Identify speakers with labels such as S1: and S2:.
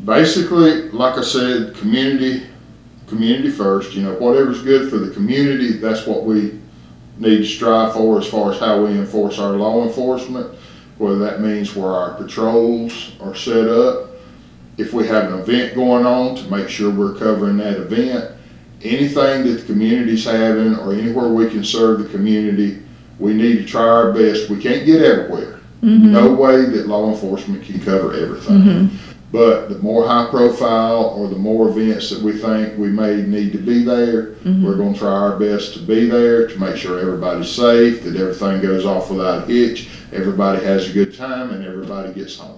S1: Basically, like I said, community first. Whatever's good for the community, that's what we need to strive for as far as how we enforce our law enforcement, whether that means where our patrols are set up. If we have an event going on, to make sure we're covering that event. Anything that the community's having or anywhere we can serve the community, we need to try our best. We can't get everywhere.
S2: Mm-hmm.
S1: No way that law enforcement can cover everything.
S2: Mm-hmm.
S1: But the more high profile or the more events that we think we may need to be there,
S2: Mm-hmm.
S1: we're going to try our best to be there to make sure everybody's safe, that everything goes off without a hitch, everybody has a good time, and everybody gets home.